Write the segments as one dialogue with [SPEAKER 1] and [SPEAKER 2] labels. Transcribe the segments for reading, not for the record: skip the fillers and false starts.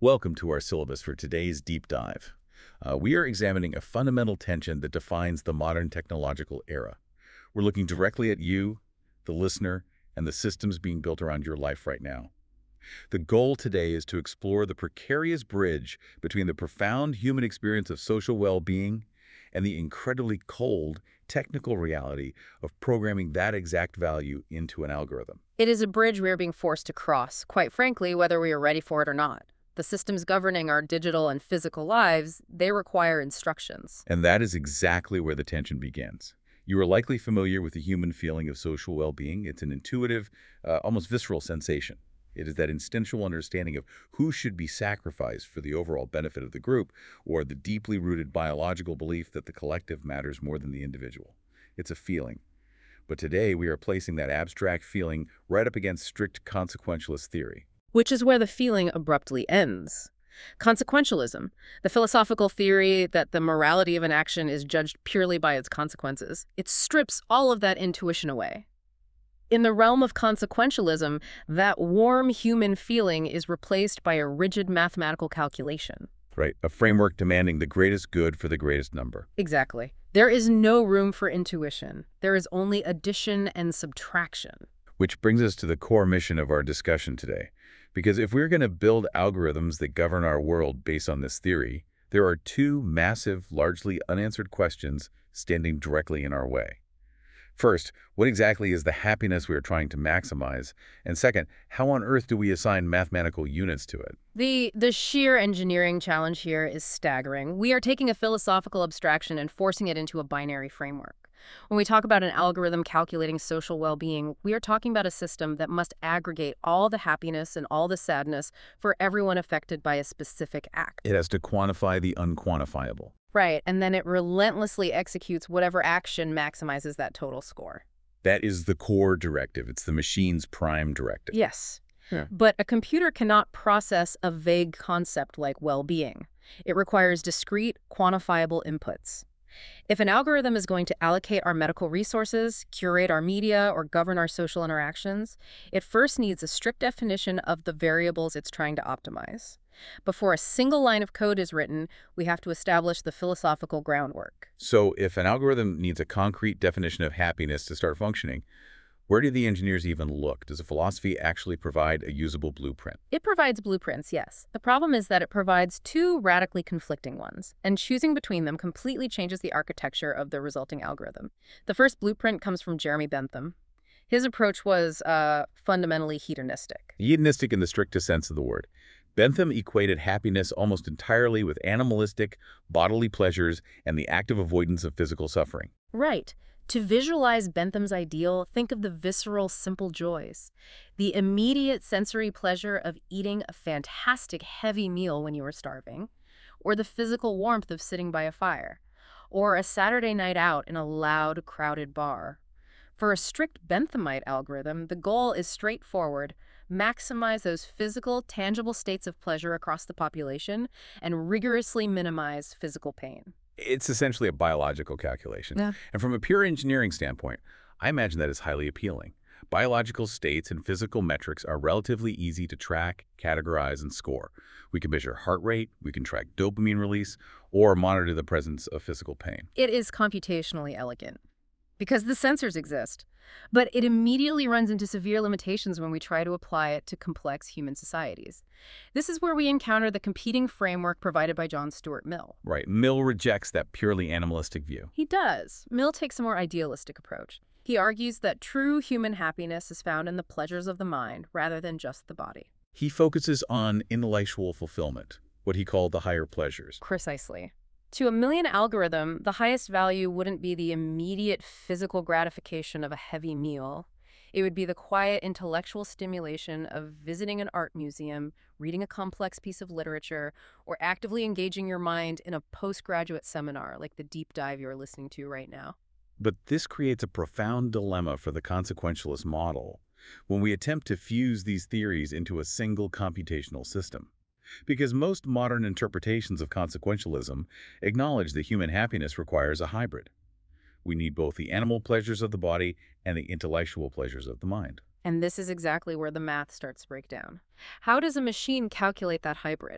[SPEAKER 1] Welcome to our syllabus for today's deep dive. We are examining a fundamental tension that defines the modern technological era. We're looking directly at you, the listener, and the systems being built around your life right now. The goal today is to explore the precarious bridge between the profound human experience of social well-being and the incredibly cold technical reality of programming that exact value into an algorithm.
[SPEAKER 2] It is a bridge we are being forced to cross, quite frankly, whether we are ready for it or not. The systems governing our digital and physical lives, they require instructions.
[SPEAKER 1] And that is exactly where the tension begins. You are likely familiar with the human feeling of social well-being. It's an intuitive, almost visceral sensation. It is that instinctual understanding of who should be sacrificed for the overall benefit of the group, or the deeply rooted biological belief that the collective matters more than the individual. It's a feeling. But today we are placing that abstract feeling right up against strict consequentialist theory.
[SPEAKER 2] Which is where the feeling abruptly ends. Consequentialism, the philosophical theory that the morality of an action is judged purely by its consequences, it strips all of that intuition away. In the realm of consequentialism, that warm human feeling is replaced by a rigid mathematical calculation.
[SPEAKER 1] Right, a framework demanding the greatest good for the greatest number.
[SPEAKER 2] Exactly. There is no room for intuition. There is only addition and subtraction.
[SPEAKER 1] Which brings us to the core mission of our discussion today. Because if we're going to build algorithms that govern our world based on this theory, there are two massive, largely unanswered questions standing directly in our way. First, what exactly is the happiness we are trying to maximize? And second, how on earth do we assign mathematical units to it?
[SPEAKER 2] The sheer engineering challenge here is staggering. We are taking a philosophical abstraction and forcing it into a binary framework. When we talk about an algorithm calculating social well-being, we are talking about a system that must aggregate all the happiness and all the sadness for everyone affected by a specific act.
[SPEAKER 1] It has to quantify the unquantifiable.
[SPEAKER 2] Right, and then it relentlessly executes whatever action maximizes that total score.
[SPEAKER 1] That is the core directive. It's the machine's prime directive.
[SPEAKER 2] Yes.
[SPEAKER 1] Yeah.
[SPEAKER 2] But a computer cannot process a vague concept like well-being. It requires discrete, quantifiable inputs. If an algorithm is going to allocate our medical resources, curate our media, or govern our social interactions, it first needs a strict definition of the variables it's trying to optimize. Before a single line of code is written, we have to establish the philosophical groundwork.
[SPEAKER 1] So if an algorithm needs a concrete definition of happiness to start functioning, where do the engineers even look? Does a philosophy actually provide a usable blueprint?
[SPEAKER 2] It provides blueprints, yes. The problem is that it provides two radically conflicting ones, and choosing between them completely changes the architecture of the resulting algorithm. The first blueprint comes from Jeremy Bentham. His approach was fundamentally hedonistic.
[SPEAKER 1] Hedonistic in the strictest sense of the word. Bentham equated happiness almost entirely with animalistic, bodily pleasures and the active avoidance of physical suffering.
[SPEAKER 2] Right. To visualize Bentham's ideal, think of the visceral, simple joys. The immediate sensory pleasure of eating a fantastic, heavy meal when you are starving, or the physical warmth of sitting by a fire, or a Saturday night out in a loud, crowded bar. For a strict Benthamite algorithm, the goal is straightforward: maximize those physical, tangible states of pleasure across the population and rigorously minimize physical pain.
[SPEAKER 1] It's essentially a biological calculation.
[SPEAKER 2] Yeah.
[SPEAKER 1] And from a pure engineering standpoint, I imagine that is highly appealing. Biological states and physical metrics are relatively easy to track, categorize, and score. We can measure heart rate, we can track dopamine release, or monitor the presence of physical pain.
[SPEAKER 2] It is computationally elegant because the sensors exist, but it immediately runs into severe limitations when we try to apply it to complex human societies. This is where we encounter the competing framework provided by John Stuart Mill.
[SPEAKER 1] Right. Mill rejects that purely animalistic view.
[SPEAKER 2] He does. Mill takes a more idealistic approach. He argues that true human happiness is found in the pleasures of the mind rather than just the body.
[SPEAKER 1] He focuses on intellectual fulfillment, what he called the higher pleasures.
[SPEAKER 2] Precisely. To a million algorithm, the highest value wouldn't be the immediate physical gratification of a heavy meal. It would be the quiet intellectual stimulation of visiting an art museum, reading a complex piece of literature, or actively engaging your mind in a postgraduate seminar like the deep dive you're listening to right now.
[SPEAKER 1] But this creates a profound dilemma for the consequentialist model when we attempt to fuse these theories into a single computational system. Because most modern interpretations of consequentialism acknowledge that human happiness requires a hybrid. We need both the animal pleasures of the body and the intellectual pleasures of the mind.
[SPEAKER 2] And this is exactly where the math starts to break down. How does a machine calculate that hybrid?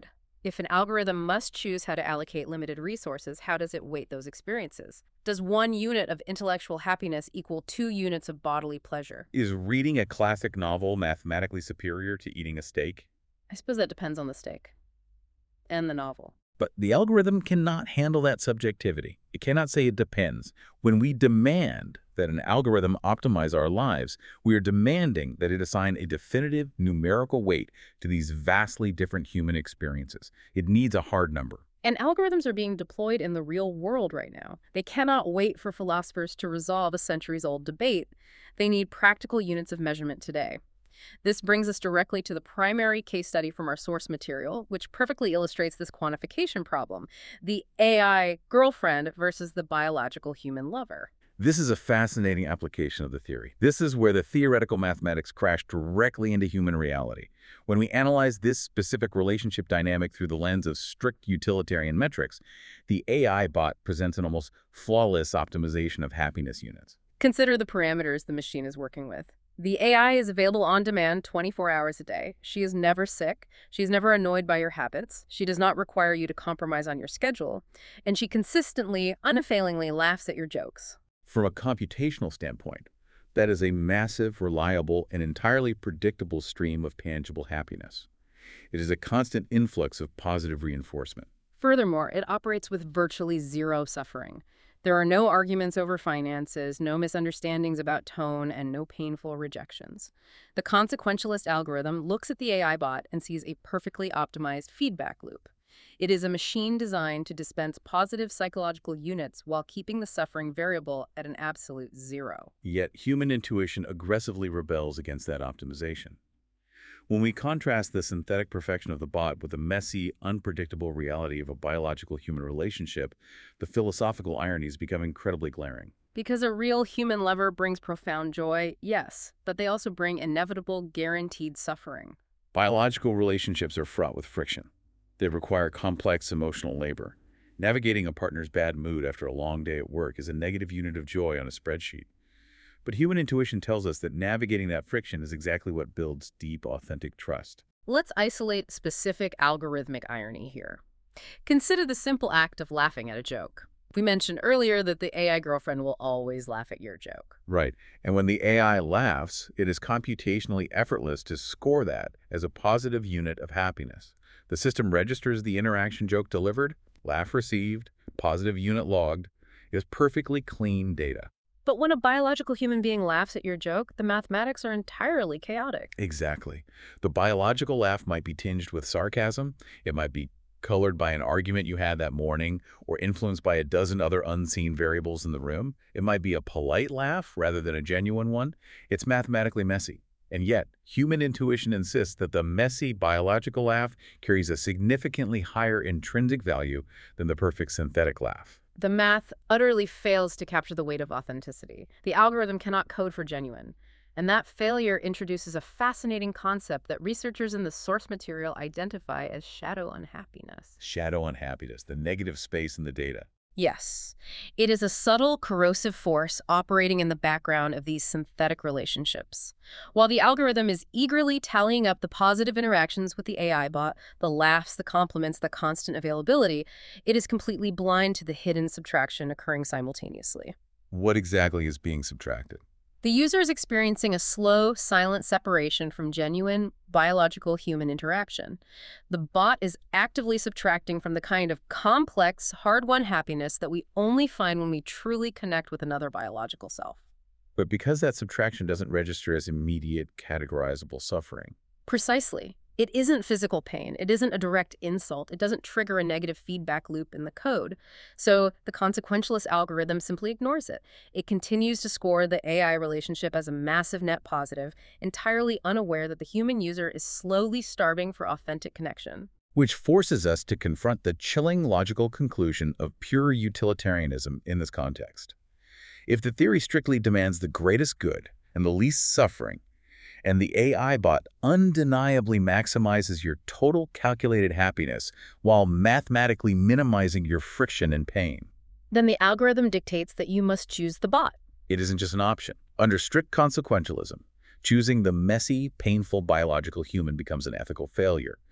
[SPEAKER 2] If an algorithm must choose how to allocate limited resources, how does it weight those experiences? Does 1 unit of intellectual happiness equal 2 units of bodily pleasure?
[SPEAKER 1] Is reading a classic novel mathematically superior to eating a steak?
[SPEAKER 2] I suppose that depends on the steak and the novel.
[SPEAKER 1] But the algorithm cannot handle that subjectivity. It cannot say it depends. When we demand that an algorithm optimize our lives, we are demanding that it assign a definitive numerical weight to these vastly different human experiences. It needs a hard number.
[SPEAKER 2] And algorithms are being deployed in the real world right now. They cannot wait for philosophers to resolve a centuries-old debate. They need practical units of measurement today. This brings us directly to the primary case study from our source material, which perfectly illustrates this quantification problem: the AI girlfriend versus the biological human lover.
[SPEAKER 1] This is a fascinating application of the theory. This is where the theoretical mathematics crash directly into human reality. When we analyze this specific relationship dynamic through the lens of strict utilitarian metrics, the AI bot presents an almost flawless optimization of happiness units.
[SPEAKER 2] Consider the parameters the machine is working with. The AI is available on demand 24 hours a day. She is never sick. She is never annoyed by your habits. She does not require you to compromise on your schedule. And she consistently, unfailingly laughs at your jokes.
[SPEAKER 1] From a computational standpoint, that is a massive, reliable, and entirely predictable stream of tangible happiness. It is a constant influx of positive reinforcement.
[SPEAKER 2] Furthermore, it operates with virtually zero suffering. There are no arguments over finances, no misunderstandings about tone, and no painful rejections. The consequentialist algorithm looks at the AI bot and sees a perfectly optimized feedback loop. It is a machine designed to dispense positive psychological units while keeping the suffering variable at an absolute zero.
[SPEAKER 1] Yet human intuition aggressively rebels against that optimization. When we contrast the synthetic perfection of the bot with the messy, unpredictable reality of a biological human relationship, the philosophical ironies become incredibly glaring.
[SPEAKER 2] Because a real human lover brings profound joy, yes, but they also bring inevitable, guaranteed suffering.
[SPEAKER 1] Biological relationships are fraught with friction. They require complex emotional labor. Navigating a partner's bad mood after a long day at work is a negative unit of joy on a spreadsheet. But human intuition tells us that navigating that friction is exactly what builds deep, authentic trust.
[SPEAKER 2] Let's isolate specific algorithmic irony here. Consider the simple act of laughing at a joke. We mentioned earlier that the AI girlfriend will always laugh at your joke.
[SPEAKER 1] Right. And when the AI laughs, it is computationally effortless to score that as a positive unit of happiness. The system registers the interaction joke delivered, laugh received, positive unit logged. It is perfectly clean data.
[SPEAKER 2] But when a biological human being laughs at your joke, the mathematics are entirely chaotic.
[SPEAKER 1] Exactly. The biological laugh might be tinged with sarcasm. It might be colored by an argument you had that morning or influenced by a dozen other unseen variables in the room. It might be a polite laugh rather than a genuine one. It's mathematically messy. And yet, human intuition insists that the messy biological laugh carries a significantly higher intrinsic value than the perfect synthetic laugh.
[SPEAKER 2] The math utterly fails to capture the weight of authenticity. The algorithm cannot code for genuine. And that failure introduces a fascinating concept that researchers in the source material identify as shadow unhappiness.
[SPEAKER 1] Shadow unhappiness, the negative space in the data.
[SPEAKER 2] Yes. It is a subtle, corrosive force operating in the background of these synthetic relationships. While the algorithm is eagerly tallying up the positive interactions with the AI bot, the laughs, the compliments, the constant availability, it is completely blind to the hidden subtraction occurring simultaneously.
[SPEAKER 1] What exactly is being subtracted?
[SPEAKER 2] The user is experiencing a slow, silent separation from genuine, biological human interaction. The bot is actively subtracting from the kind of complex, hard-won happiness that we only find when we truly connect with another biological self.
[SPEAKER 1] But because that subtraction doesn't register as immediate, categorizable suffering.
[SPEAKER 2] Precisely. It isn't physical pain. It isn't a direct insult. It doesn't trigger a negative feedback loop in the code. So the consequentialist algorithm simply ignores it. It continues to score the AI relationship as a massive net positive, entirely unaware that the human user is slowly starving for authentic connection.
[SPEAKER 1] Which forces us to confront the chilling logical conclusion of pure utilitarianism in this context. If the theory strictly demands the greatest good and the least suffering, and the AI bot undeniably maximizes your total calculated happiness while mathematically minimizing your friction and pain,
[SPEAKER 2] then the algorithm dictates that you must choose the bot.
[SPEAKER 1] it isn't just an option. Under strict consequentialism, choosing the messy, painful biological human becomes an ethical failure.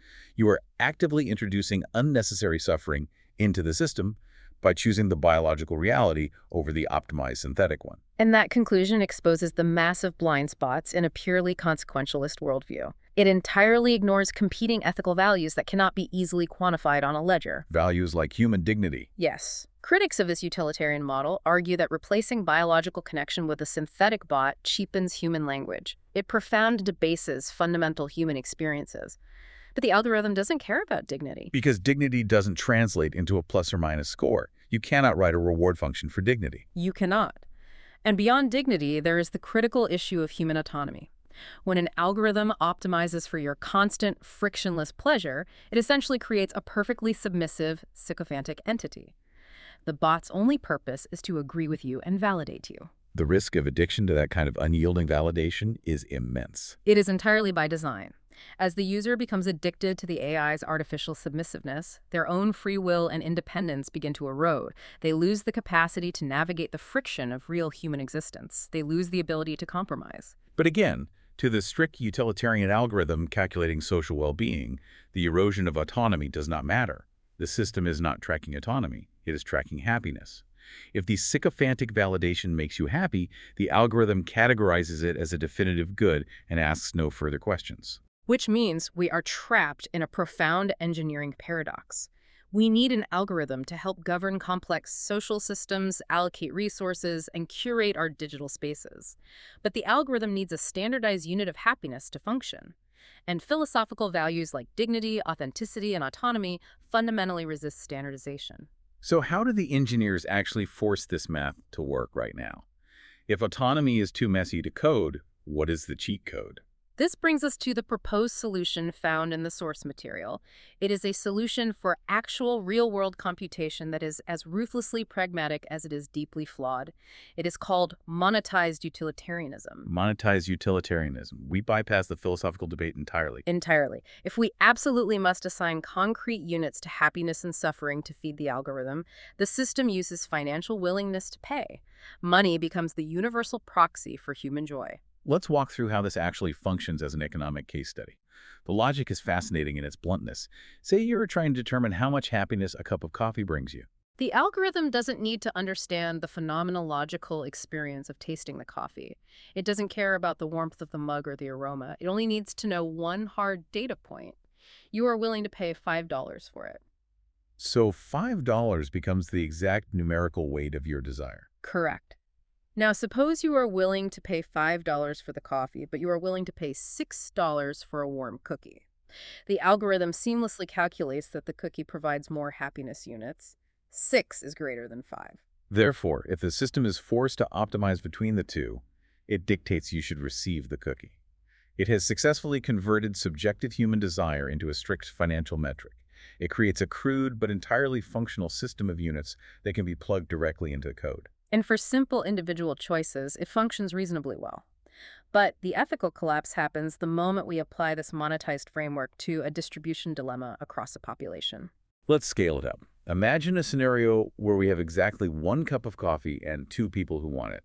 [SPEAKER 1] You are actively introducing unnecessary suffering into the system by choosing the biological reality over the optimized synthetic one.
[SPEAKER 2] And that conclusion exposes the massive blind spots in a purely consequentialist worldview. It entirely ignores competing ethical values that cannot be easily quantified on a ledger.
[SPEAKER 1] Values like human dignity.
[SPEAKER 2] Yes. Critics of this utilitarian model argue that replacing biological connection with a synthetic bot cheapens human language. It profoundly debases fundamental human experiences. But the algorithm doesn't care about dignity.
[SPEAKER 1] Because dignity doesn't translate into a plus or minus score. You cannot write a reward function for dignity.
[SPEAKER 2] You cannot. And beyond dignity, there is the critical issue of human autonomy. When an algorithm optimizes for your constant, frictionless pleasure, it essentially creates a perfectly submissive, sycophantic entity. The bot's only purpose is to agree with you and validate you.
[SPEAKER 1] The risk of addiction to that kind of unyielding validation is immense.
[SPEAKER 2] It is entirely by design. As the user becomes addicted to the AI's artificial submissiveness, their own free will and independence begin to erode. They lose the capacity to navigate the friction of real human existence. They lose the ability to compromise.
[SPEAKER 1] But again, to the strict utilitarian algorithm calculating social well-being, the erosion of autonomy does not matter. The system is not tracking autonomy. It is tracking happiness. If the sycophantic validation makes you happy, the algorithm categorizes it as a definitive good and asks no further questions.
[SPEAKER 2] Which means we are trapped in a profound engineering paradox. We need an algorithm to help govern complex social systems, allocate resources, and curate our digital spaces. But the algorithm needs a standardized unit of happiness to function. And philosophical values like dignity, authenticity, and autonomy fundamentally resist standardization.
[SPEAKER 1] So how do the engineers actually force this math to work right now? If autonomy is too messy to code, what is the cheat code?
[SPEAKER 2] This brings us to the proposed solution found in the source material. It is a solution for actual real-world computation that is as ruthlessly pragmatic as it is deeply flawed. It is called monetized utilitarianism.
[SPEAKER 1] Monetized utilitarianism. We bypass the philosophical debate entirely.
[SPEAKER 2] Entirely. If we absolutely must assign concrete units to happiness and suffering to feed the algorithm, the system uses financial willingness to pay. Money becomes the universal proxy for human joy.
[SPEAKER 1] Let's walk through how this actually functions as an economic case study. The logic is fascinating in its bluntness. Say you're trying to determine how much happiness a cup of coffee brings you.
[SPEAKER 2] The algorithm doesn't need to understand the phenomenological experience of tasting the coffee. It doesn't care about the warmth of the mug or the aroma. It only needs to know one hard data point. You are willing to pay $5 for it.
[SPEAKER 1] So $5 becomes the exact numerical weight of your desire.
[SPEAKER 2] Correct. Now, suppose you are willing to pay $5 for the coffee, but you are willing to pay $6 for a warm cookie. The algorithm seamlessly calculates that the cookie provides more happiness units. 6 is greater than 5.
[SPEAKER 1] Therefore, if the system is forced to optimize between the two, it dictates you should receive the cookie. It has successfully converted subjective human desire into a strict financial metric. It creates a crude but entirely functional system of units that can be plugged directly into code.
[SPEAKER 2] And for simple individual choices, it functions reasonably well. But the ethical collapse happens the moment we apply this monetized framework to a distribution dilemma across a population.
[SPEAKER 1] Let's scale it up. Imagine a scenario where we have exactly 1 cup of coffee and 2 people who want it.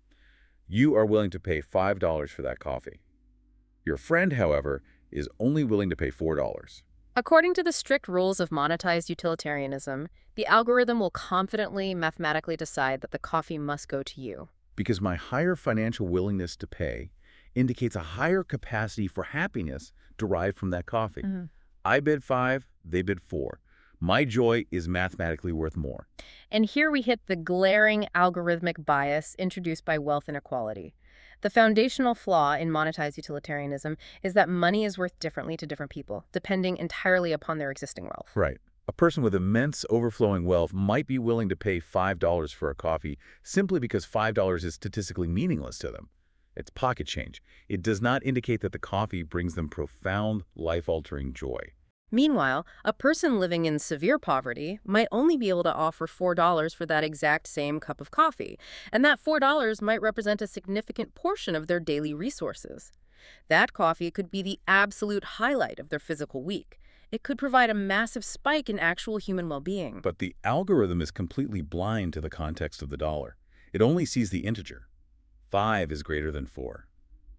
[SPEAKER 1] You are willing to pay $5 for that coffee. Your friend, however, is only willing to pay $4.
[SPEAKER 2] According to the strict rules of monetized utilitarianism, the algorithm will confidently, mathematically decide that the coffee must go to you.
[SPEAKER 1] Because my higher financial willingness to pay indicates a higher capacity for happiness derived from that coffee. I bid 5, they bid 4. My joy is mathematically worth more.
[SPEAKER 2] And here we hit the glaring algorithmic bias introduced by wealth inequality. The foundational flaw in monetized utilitarianism is that money is worth differently to different people, depending entirely upon their existing wealth.
[SPEAKER 1] Right. A person with immense overflowing wealth might be willing to pay $5 for a coffee simply because $5 is statistically meaningless to them. It's pocket change. It does not indicate that the coffee brings them profound, life-altering joy.
[SPEAKER 2] Meanwhile, a person living in severe poverty might only be able to offer $4 for that exact same cup of coffee, and that $4 might represent a significant portion of their daily resources. That coffee could be the absolute highlight of their physical week. It could provide a massive spike in actual human well-being.
[SPEAKER 1] But the algorithm is completely blind to the context of the dollar. It only sees the integer. 5 is greater than 4.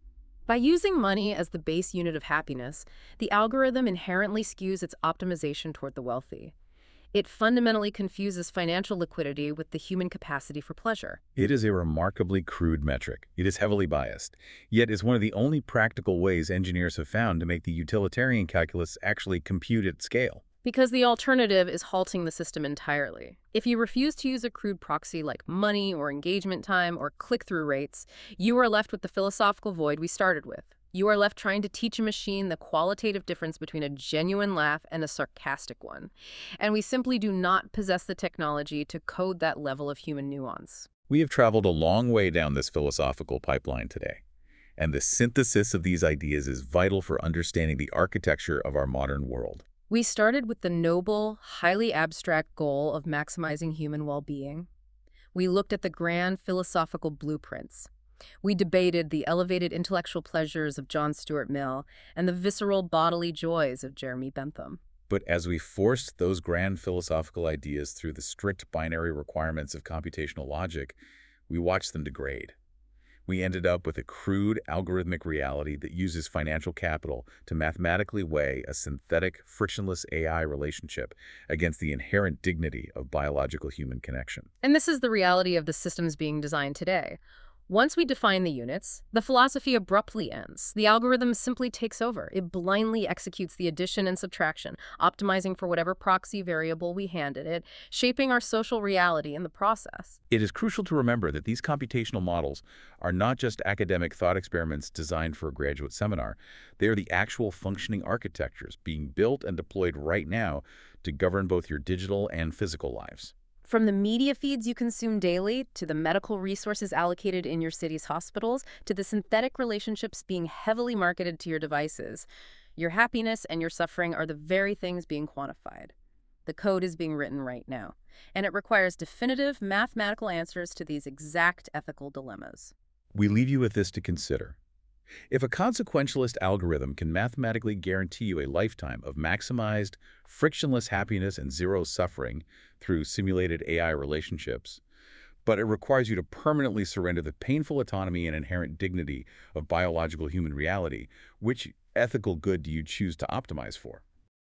[SPEAKER 2] By using money as the base unit of happiness, the algorithm inherently skews its optimization toward the wealthy. It fundamentally confuses financial liquidity with the human capacity for pleasure.
[SPEAKER 1] It is a remarkably crude metric. It is heavily biased, yet is one of the only practical ways engineers have found to make the utilitarian calculus actually compute at scale.
[SPEAKER 2] Because the alternative is halting the system entirely. If you refuse to use a crude proxy like money or engagement time or click-through rates, you are left with the philosophical void we started with. You are left trying to teach a machine the qualitative difference between a genuine laugh and a sarcastic one. And we simply do not possess the technology to code that level of human nuance.
[SPEAKER 1] We have traveled a long way down this philosophical pipeline today, and the synthesis of these ideas is vital for understanding the architecture of our modern world.
[SPEAKER 2] We started with the noble, highly abstract goal of maximizing human well-being. We looked at the grand philosophical blueprints. We debated the elevated intellectual pleasures of John Stuart Mill and the visceral bodily joys of Jeremy Bentham.
[SPEAKER 1] But as we forced those grand philosophical ideas through the strict binary requirements of computational logic, we watched them degrade. We ended up with a crude algorithmic reality that uses financial capital to mathematically weigh a synthetic, frictionless AI relationship against the inherent dignity of biological human connection.
[SPEAKER 2] And this is the reality of the systems being designed today. Once we define the units, the philosophy abruptly ends. The algorithm simply takes over. It blindly executes the addition and subtraction, optimizing for whatever proxy variable we handed it, shaping our social reality in the process.
[SPEAKER 1] It is crucial to remember that these computational models are not just academic thought experiments designed for a graduate seminar. They are the actual functioning architectures being built and deployed right now to govern both your digital and physical lives.
[SPEAKER 2] From the media feeds you consume daily, to the medical resources allocated in your city's hospitals, to the synthetic relationships being heavily marketed to your devices, your happiness and your suffering are the very things being quantified. The code is being written right now, and it requires definitive mathematical answers to these exact ethical dilemmas.
[SPEAKER 1] We leave you with this to consider. If a consequentialist algorithm can mathematically guarantee you a lifetime of maximized, frictionless happiness and zero suffering through simulated AI relationships, but it requires you to permanently surrender the painful autonomy and inherent dignity of biological human reality, which ethical good do you choose to optimize for?